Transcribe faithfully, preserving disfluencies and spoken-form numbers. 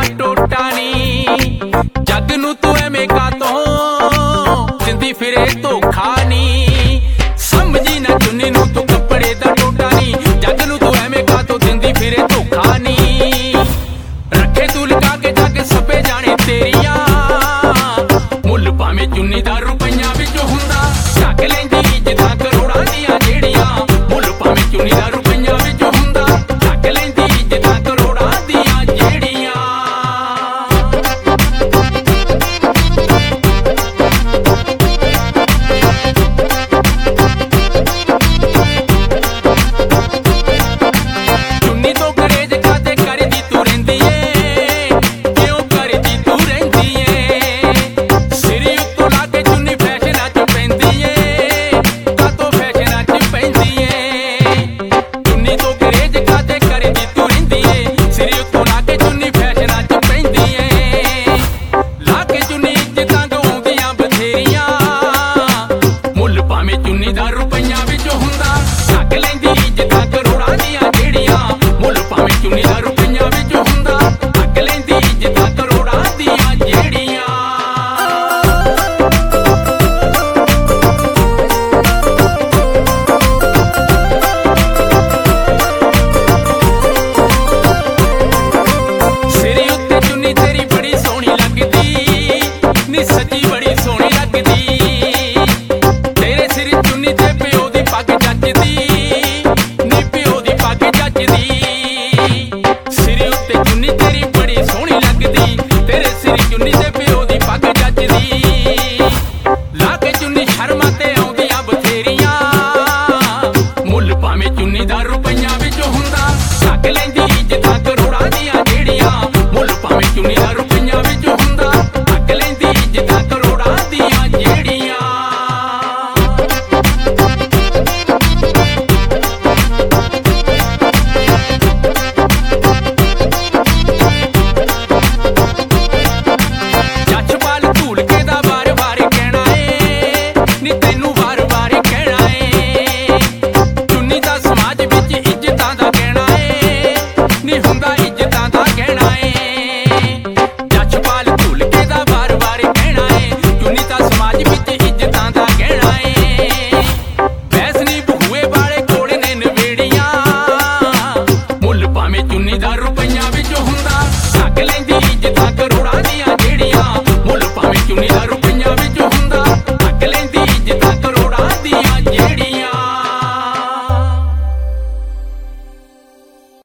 ਟੋਟਾ ਨੀ। ਜੱਗ ਨੂੰ ਤੂੰ ਐਵੇਂ ਕਾਤੋਂ ਦਿੰਦੀ ਫਿਰੇ ਧੋਖਾ ਨੀ। ਸਮਝੀ ਨਾ ਚੁੰਨੀ ਨੂੰ ਤੂੰ ਕੱਪੜੇ ਦਾ ਟੋਟਾ ਨੀ। ਜੱਗ ਨੂੰ ਤੂੰ ਐਵੇਂ ਕਾਤੋਂ ਦਿੰਦੀ ਫਿਰੇ ਧੋਖਾ ਨੀ। ਰੱਖੇ ਤੂੰ ਲਗਾ ਕੇ ਜੱਗ ਸਭੇ ਜਾਣੇ ਤੇਰੀਆਂ। ਮੁੱਲ ਭਾਵੇਂ ਚੁੰਨੀ ਦਾ ਰੁਪਈਆਂ ਵਿੱਚ ਹੁੰਦਾ ਢੱਕ ਲੈ